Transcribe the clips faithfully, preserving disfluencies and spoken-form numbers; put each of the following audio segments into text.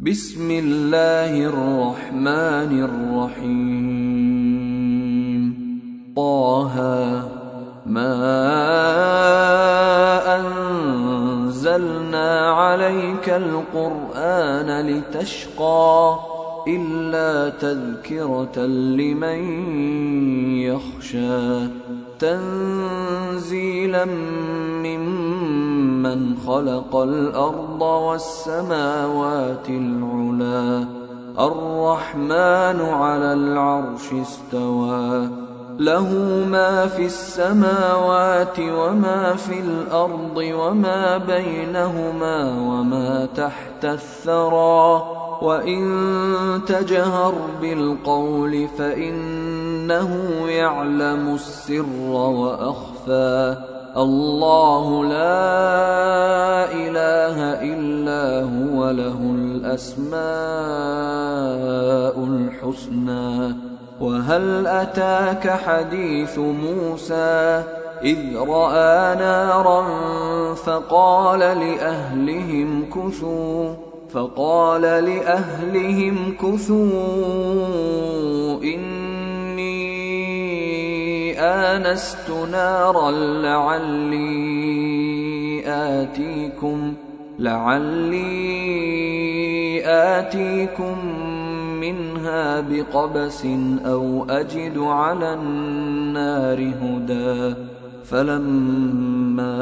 بسم الله الرحمن الرحيم. طه ما أنزلنا عليك القرآن لتشقى إلا تذكرة لمن يخشى تنزيلا ممن خلق الأرض والسماوات العلى الرحمن على العرش استوى له ما في السماوات وما في الأرض وما بينهما وما تحت الثرى وإن تجهر بالقول فإنه يعلم السر وأخفى الله لا إله إلا هو له الأسماء الحسنى. وهل أتاك حديث موسى إذ رأى نارا فقال لأهلهم كثوا فقال لأهلهم كثوا إني آنست نارا لعلي آتيكم لعلي آتيكم منها بقبس أو أجد على النار هدى. فلما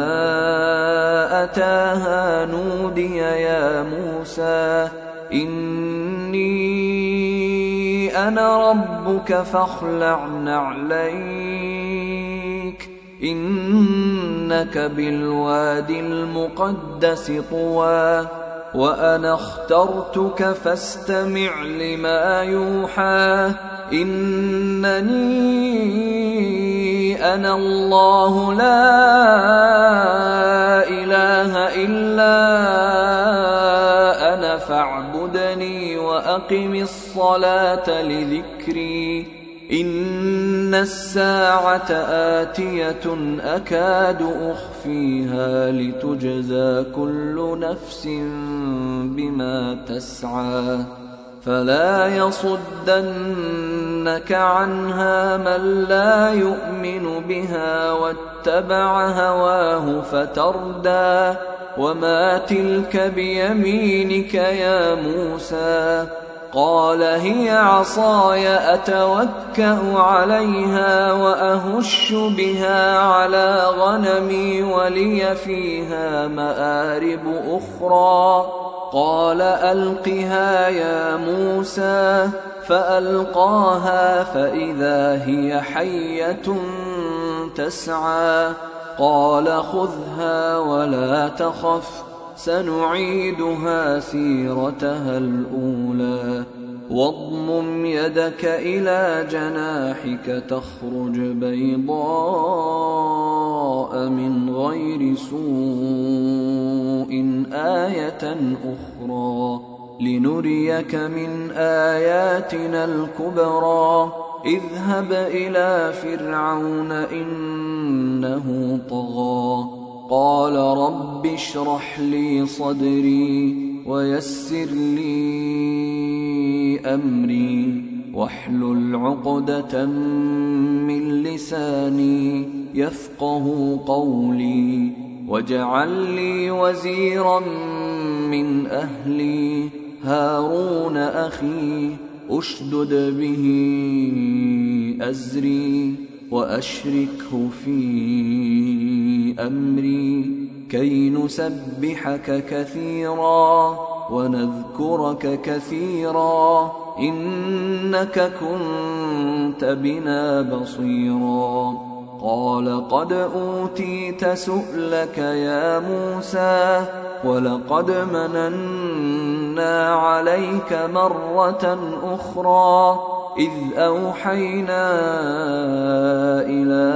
أتاها نودي يا موسى إني أنا ربك فاخلع نعليك إنك بالوادي المقدس طوى وأنا اخترتك فاستمع لما يوحى إنني أنا الله لا إله إلا أنا فاعبدني وأقم الصلاة لذكري إن الساعة آتية أكاد أخفيها لتجزى كل نفس بما تسعى فلا يصدنك عنها من لا يؤمن بها واتبع هواه فتردى. وما تلك بيمينك يا موسى قال هي عصاي أتوكأ عليها وأهش بها على غنمي ولي فيها مآرب أخرى قال ألقها يا موسى فألقاها فإذا هي حية تسعى قال خذها ولا تخف سنعيدها سيرتها الأولى واضمم يدك إلى جناحك تخرج بيضاء من غير سوء آية أخرى لنريك من آياتنا الكبرى اذهب إلى فرعون إنه طغى قال رب اشرح لي صدري ويسر لي أمري واحلل عقدة من لساني يفقه قولي واجعل لي وزيرا من أهلي هارون أخي أشدد به أزري وأشركه في أمري كي نسبحك كثيرا ونذكرك كثيرا إنك كنت بنا بصيرا قال قد أوتيت سؤلك يا موسى ولقد مننا عليك مرة أخرى إذ أوحينا إلى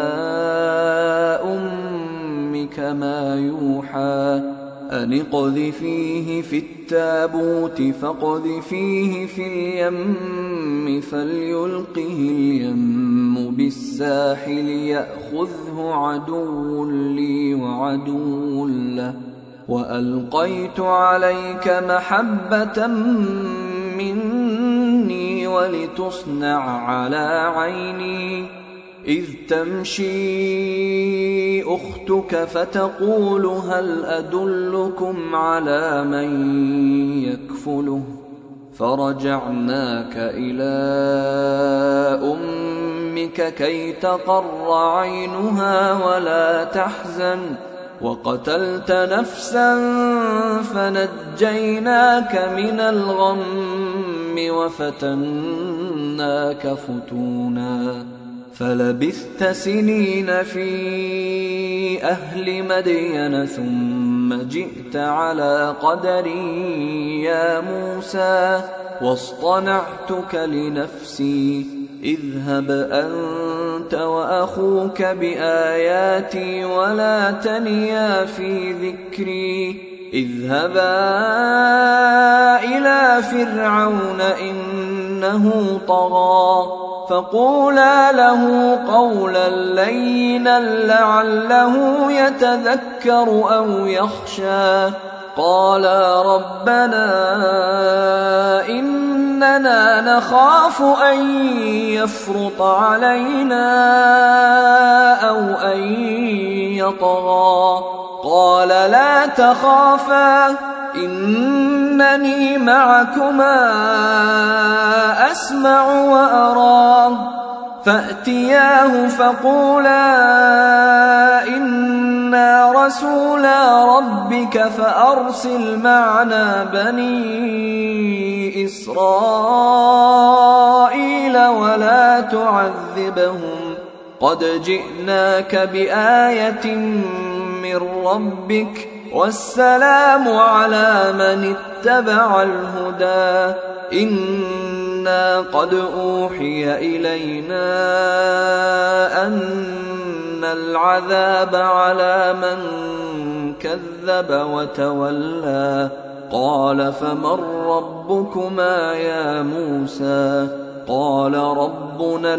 أمك ما يوحى أن اقذفيه في التابوت فاقذفيه في اليم فليلقه اليم بالساحل يأخذه عدو لي وعدو له وألقيت عليك محبة مني ولتصنع على عيني إذ تمشي أختك فتقول هل أدلكم على من يكفله فرجعناك إلى أمك كي تقر عينها ولا تحزن وقتلت نفسا فنجيناك من الغم وفتناك فتونا فلبثت سنين في أهل مدين ثم جئت على قدري يا موسى واصطنعتك لنفسي اذهب أنت وأخوك بآياتي ولا تنيا في ذكري اذهبا إلى فرعون إنه طغى فقولا له قولا لينا لعله يتذكر أو يخشى قالا ربنا إننا نخاف أن يفرط علينا أو أن يطغى قال لا تخافا إنني معكما أسمع وأرى فأتياه فقولا إنا رسولا ربك فأرسل معنا بني إسرائيل ولا تعذبهم قد جئناك بآية من ربك والسلام على من اتبع الهدى إنا قد أوحي إلينا أن العذاب على من كذب وتولى قال فمن ربكما يا موسى قال ربنا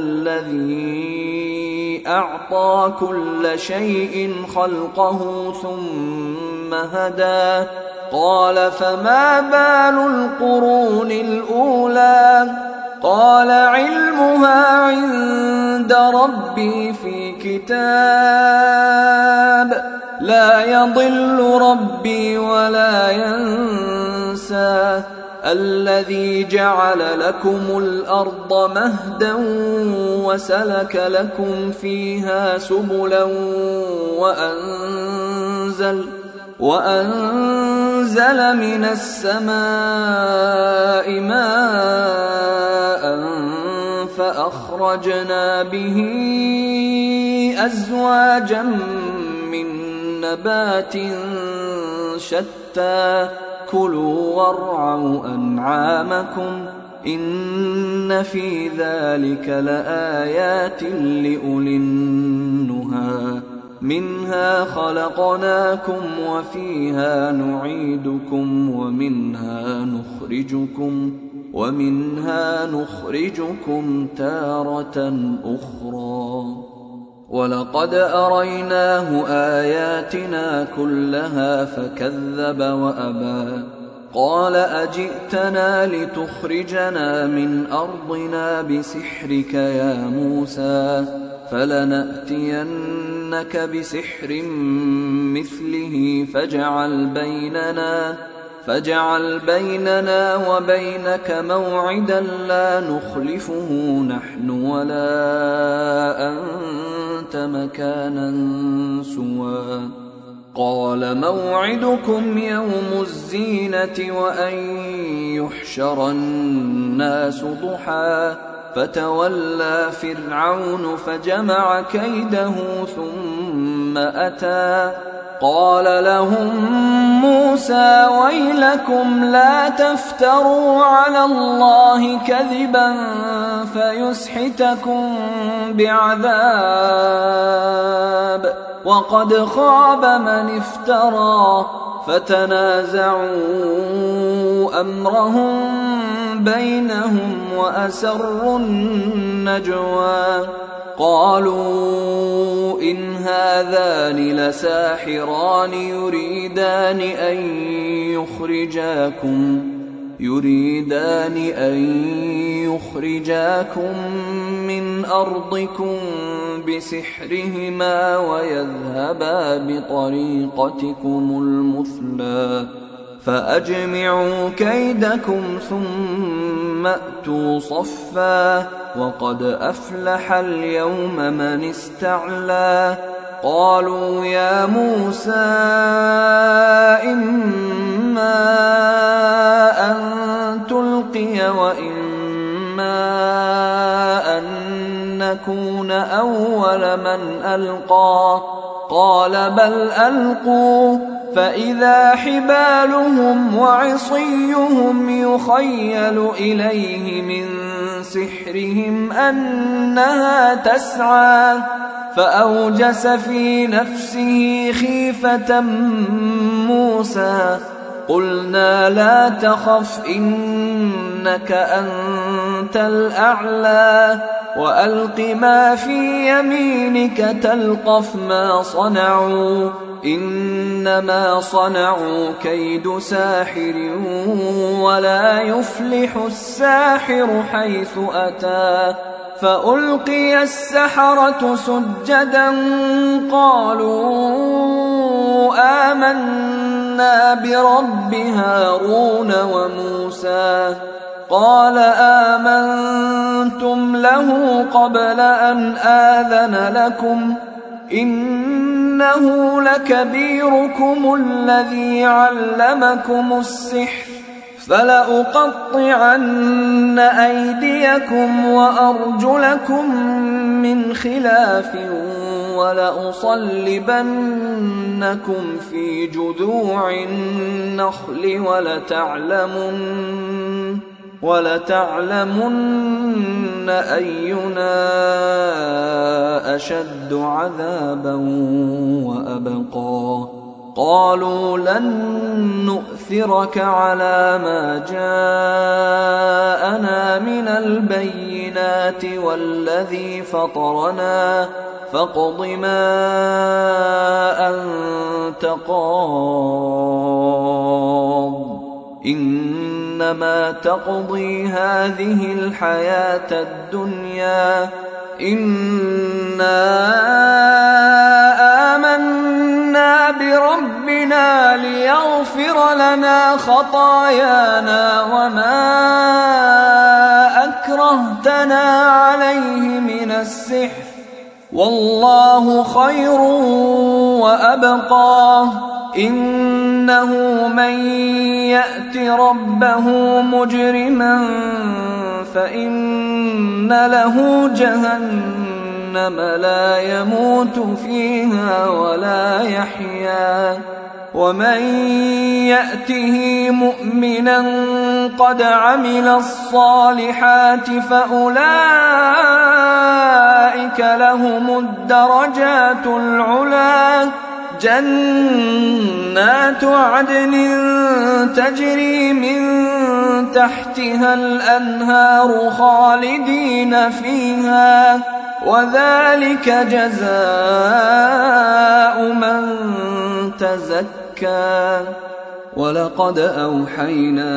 الذي أعطى كل شيء خلقه ثم هدى قال فما بال القرون الأولى قال علمها عند ربي في كتاب لا يضل ربي ولا ينسى الذي جعل لكم الأرض مهدا وسلك لكم فيها سبلا وأنزل وأنزل من السماء ماء فأخرجنا به أزواجا من نبات شتى كلوا وارعوا أنعامكم إن في ذلك لآيات لأولي النهى منها خلقناكم وفيها نعيدكم ومنها نخرجكم ومنها نخرجكم تارة أخرى ولقد أريناه آياتنا كلها فكذب وأبى قال أجئتنا لتخرجنا من أرضنا بسحرك يا موسى فلنأتينك بسحر مثله فاجعل بيننا فاجعل بيننا وبينك موعدا لا نخلفه نحن ولا أنت مكانا سوى قال موعدكم يوم الزينة وأن يحشر الناس ضحى فتولى فرعون فجمع كيده ثم أتى قال لهم موسى ويلكم لا تفتروا على الله كذبا فيسحتكم بعذاب وقد خاب من افترى فتنازعوا أمرهم بينهم وأسروا النجوى قالوا إن هذان لساحران يريدان أن يخرجاكم يريدان أن يخرجاكم من أرضكم بسحرهما ويذهبا بطريقتكم المثلى فأجمعوا كيدكم ثم أتوا صفا وقد أفلح اليوم من استعلى قالوا يا موسى إما أن تلقي وإما أن نكون أول من ألقى قال بل ألقوا فإذا حبالهم وعصيهم يخيل إليه من سحرهم أنها تسعى فأوجس في نفسه خيفة موسى قلنا لا تخف إنك أنت الأعلى وألق ما في يمينك تلقف ما صنعوا إنما صنعوا كيد ساحر ولا يفلح الساحر حيث أتى فألقي السحرة سجدا قالوا آمنا برب هارون وموسى قال آمنتم له قبل أن آذن لكم إنه لكبيركم الذي علمكم السحر فلأقطعن أيديكم وأرجلكم من خلاف ولأصلبنكم في جذوع النخل ولتعلمن ولتعلمن أينا أشد عذابا وأبقى قالوا لن نؤثرك على ما جاءنا من البينات والذي فطرنا فاقض ما أنت قاض إنما تقضي هذه الحياة الدنيا إنا آمنا بربنا ليغفر لنا خطايانا وما أكرهتنا عليه من السحر والله خير وأبقى إنه من يأت ربه مجرما فإن له جهنم لا يموت فيها ولا يحيا ومن يأته مؤمنا قد عمل الصالحات فأولئك لهم الدرجات العلى جنات عدن تجري من تحتها الأنهار خالدين فيها وذلك جزاء من تزكى ولقد أوحينا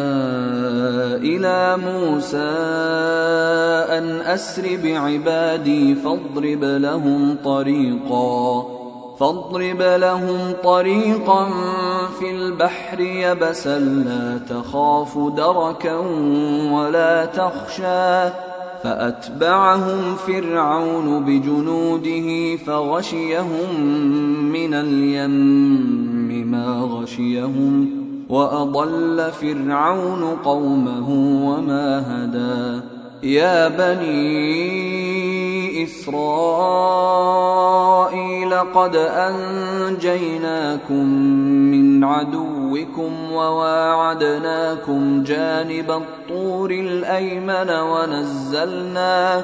إلى موسى أن أسر بعبادي فاضرب لهم طريقا فاضرب لهم طريقا في البحر يبسا لا تخاف دركا ولا تخشى فأتبعهم فرعون بجنوده فغشيهم من اليم ما غشيهم وأضل فرعون قومه وما هدى يا بني إسرائيل قد أنجيناكم من عدوكم وواعدناكم جانب الطور الأيمن ونزلنا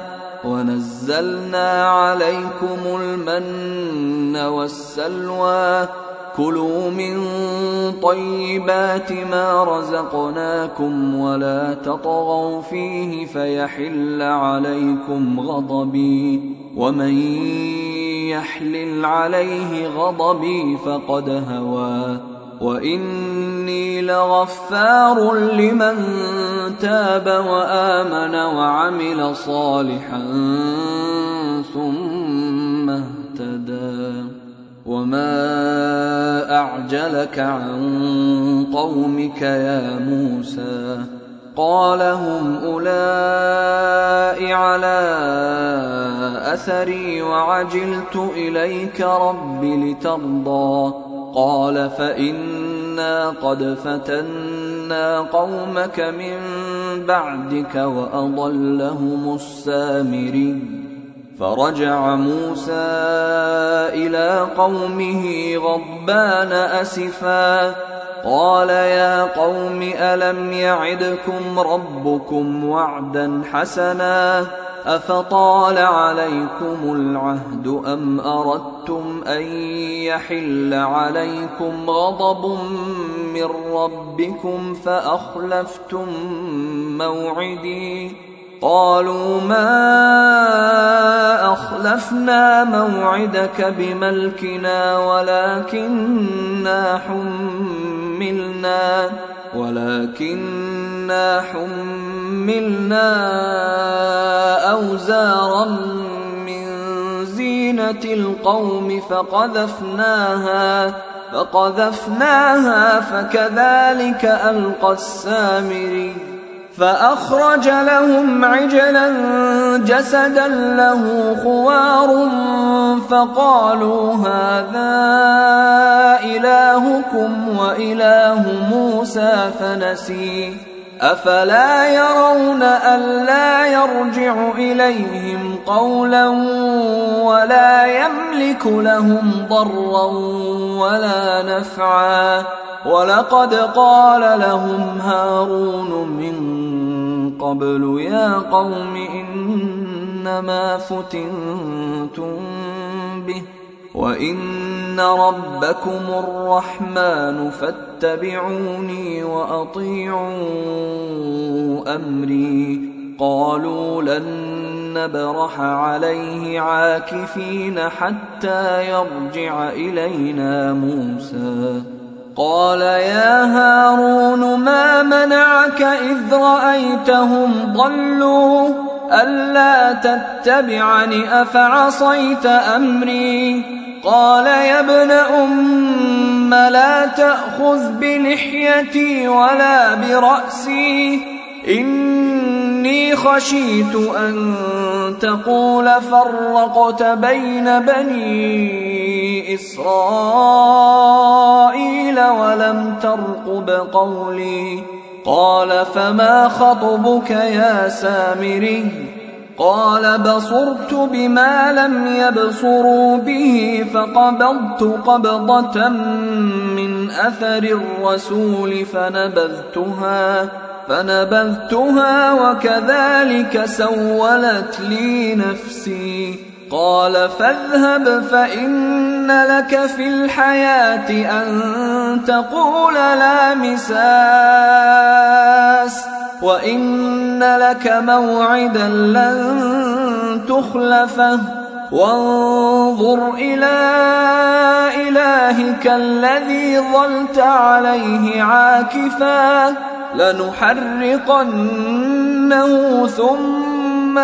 ونزلنا عليكم المن والسلوى كلوا من طيبات ما رزقناكم ولا تطغوا فيه فيحل عليكم غضبي ومن يحلل عليه غضبي فقد هوى وإني لغفار لمن تاب وآمن وعمل صالحا ثم اهتدى وما أعجلك عن قومك يا موسى قال هم أولئك على أثري وعجلت إليك رب لترضى قال فإنا قد فتنا قومك من بعدك وأضلهم السامري فرجع موسى إلى قومه غضبان أسفا قال يا قوم ألم يعدكم ربكم وعدا حسنا أفطال عليكم العهد أم أردتم أن يحل عليكم غضب من ربكم فأخلفتم موعدي قالوا ما أخلفنا موعدك بملكنا ولكننا حملنا ولكننا حملنا أوزارا من زينة القوم فقذفناها فقذفناها فكذلك ألقى السامري فأخرج لهم عجلا جسدا له خوار فقالوا هذا إلهكم وإله موسى فنسي أفلا يرون ألا يرجع إليهم قولا ولا يملك لهم ضرا ولا نفعا ولقد قال لهم هارون من قبل يا قوم إنما فتنتم به وإن ربكم الرحمن فاتبعوني وأطيعوا أمري قالوا لن نبرح عليه عاكفين حتى يرجع إلينا موسى قال يا هارون ما منعك إذ رأيتهم ضلوا ألا تتبعني أفعصيت أمري قال يا ابن أم لا تأخذ بلحيتي ولا برأسي إني خشيت أن تقول فرقت بين بني إسرائيل ولم ترقب قولي قال فما خطبك يا سامري قال بصرت بما لم يبصروا به فقبضت قبضة من أثر الرسول فنبذتها فنبذتها وكذلك سولت لي نفسي قال فاذهب فإن لك في الحياة أن تقول لا مساس وإن لك موعدا لن تخلفه وانظر إلى إلهك الذي ظلت عليه عاكفا لنحرقنه ثم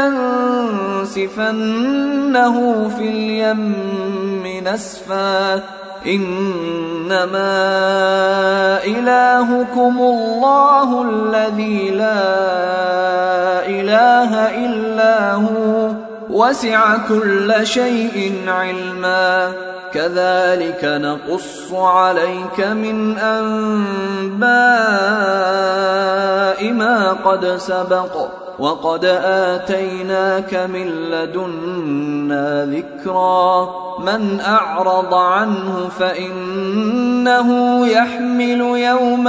لننسفنه في اليم نسفا إنما إلهكم الله الذي لا إله إلا هو وسع كل شيء علما كذلك نقص عليك من أنباء ما قد سبق وقد آتيناك من لدنا ذكرا من أعرض عنه فإنه يحمل يوم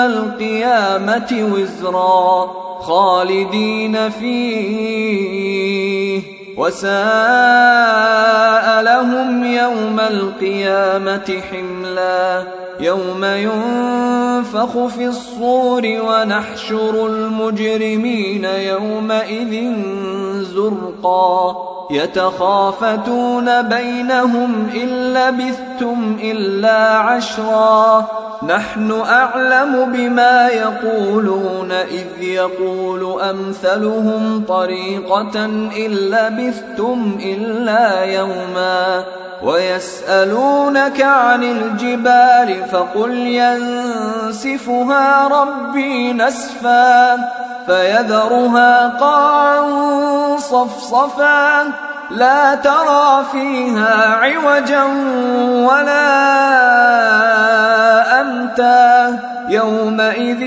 القيامة وزرا خالدين فيه وساء لهم يوم القيامة حملا يوم ينفخ في الصور ونحشر المجرمين يومئذ زرقا يتخافتون بينهم إن لبثتم إلا عشرا نحن أعلم بما يقولون إذ يقول أمثلهم طريقة إن لبثتم إلا يوما ويسألونك عن الجبال فقل ينسفها ربي نسفا فيذرها قاعا صفصفا لا ترى فيها عوجا ولا أمتا يومئذ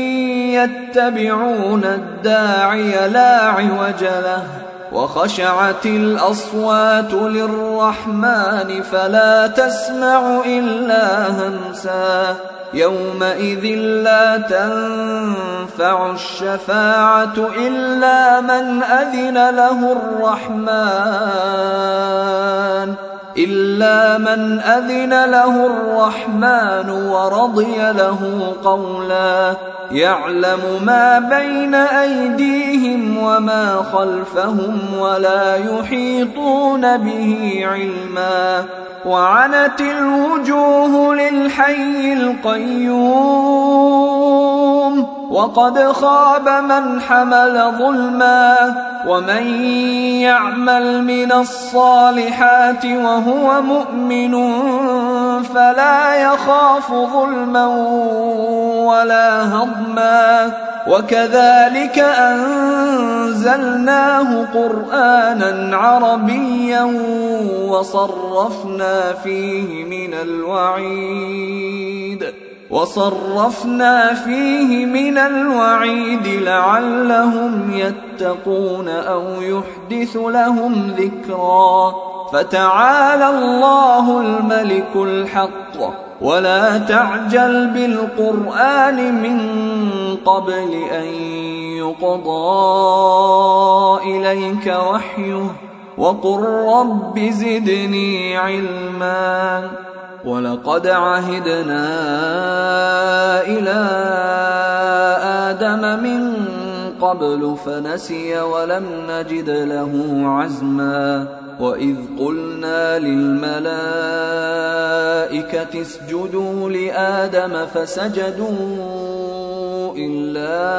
يتبعون الداعي لا عوج له وخشعت الأصوات للرحمن فلا تسمع إلا همسا يومئذ لا تنفع الشفاعة إلا من أذن له الرحمن إلا من أذن له الرحمن ورضي له قولا يعلم ما بين أيديهم وما خلفهم ولا يحيطون به علما وعنت الوجوه للحي القيوم وقد خاب من حمل ظلما ومن يعمل من الصالحات وهو مؤمن فلا يخاف ظلما ولا هضما وكذلك أنزلناه قرآنا عربيا وصرفنا فيه من الوعيد وصرفنا فيه من الوعيد لعلهم يتقون أو يحدث لهم ذكرا فتعالى الله الملك الحق ولا تعجل بالقرآن من قبل أن يقضى إليك وحيه وقل رب زدني علما ولقد عهدنا إلى آدم من قبل فنسي ولم نجد له عزما وإذ قلنا للملائكة اسجدوا لآدم فسجدوا إلا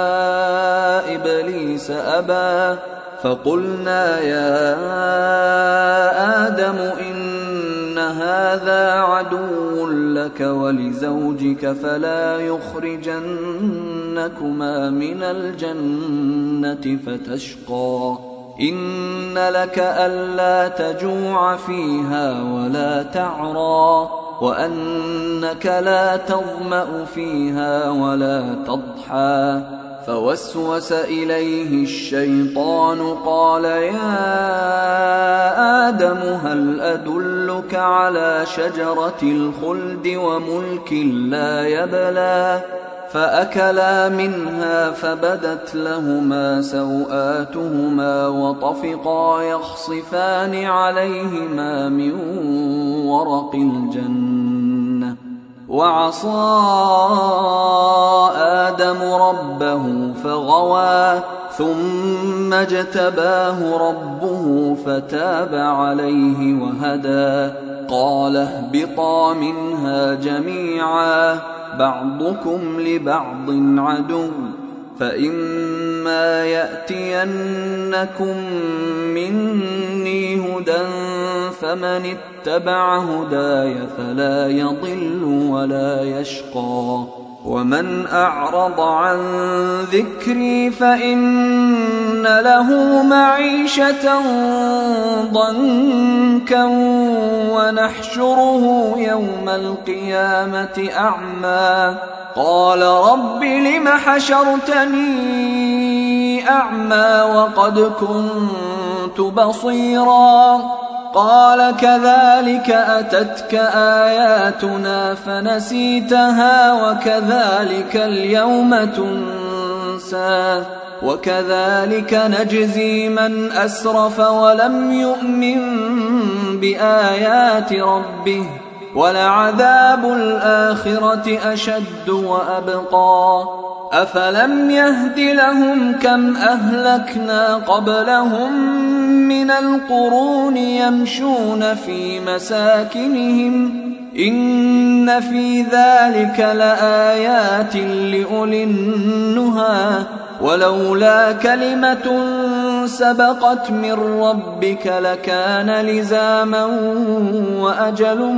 إبليس أبى فقلنا يا آدم إن هذا عدو لك ولزوجك فلا يخرجنكما من الجنة فتشقى إن لك ألا تجوع فيها ولا تعرى وأنك لا تظمأ فيها ولا تضحى فوسوس إليه الشيطان قال يا آدم هل أدلك على شجرة الخلد وملك لا يبلى فأكلا منها فبدت لهما سوآتهما وطفقا يخصفان عليهما من ورق الجنة وعصى آدم ربه فغوى ثم اجتباه ربه فتاب عليه وهدى قال اهبطا منها جميعا بعضكم لبعض عدو فإما يأتينكم مني هدى فمن اتبع هداي فلا يضل ولا يشقى ومن أعرض عن ذكري فإن له معيشة ضنكا ونحشره يوم القيامة أعمى قال رب لم حشرتني أعمى وقد كنت بصيرا قال كذلك أتتك آياتنا فنسيتها وكذلك اليوم تنسى ينسى وكذلك نجزي من أسرف ولم يؤمن بآيات ربه ولعذاب الآخرة أشد وأبقى أفلم يهد لهم كم أهلكنا قبلهم من القرون يمشون في مساكنهم إن في ذلك لآيات لأولي النهى ولولا كلمة سبقت من ربك لكان لزاما وأجل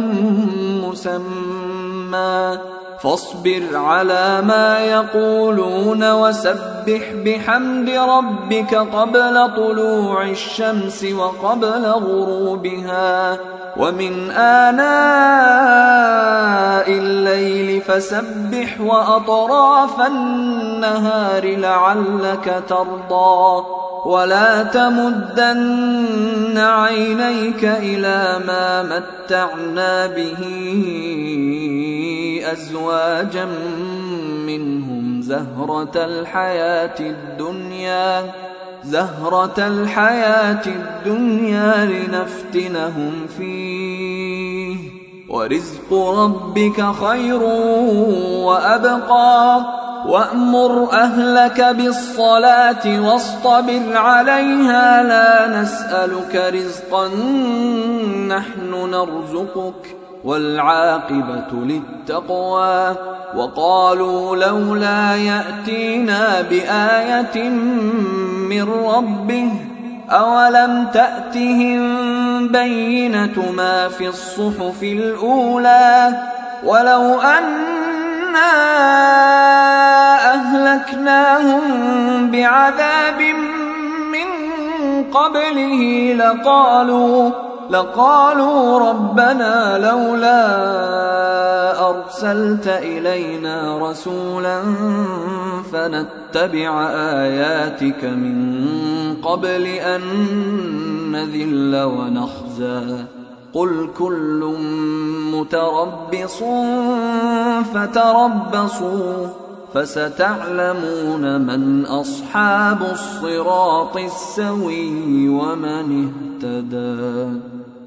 مسمى فاصبر على ما يقولون وسبح بحمد ربك قبل طلوع الشمس وقبل غروبها ومن آناء الليل فسبح وأطراف النهار لعلك ترضى ولا تمدن عينيك إلى ما متعنا به أزواجا منهم زهرة الحياة الدنيا زهرة الحياة الدنيا لنفتنهم فيه ورزق ربك خير وأبقى وأمر أهلك بالصلاة واصطبر عليها لا نسألك رزقا نحن نرزقك والعاقبة للتقوى وقالوا لولا يأتينا بآية من ربه أولم تأتهم بينة ما في الصحف الأولى ولو أنا أهلكناهم بعذاب من قبله لقالوا لقالوا ربنا لولا أرسلت إلينا رسولا فنتبع آياتك من قبل أن نذل ونخزى قل كل متربص فتربصوا فستعلمون من أصحاب الصراط السوي ومن اهتدى.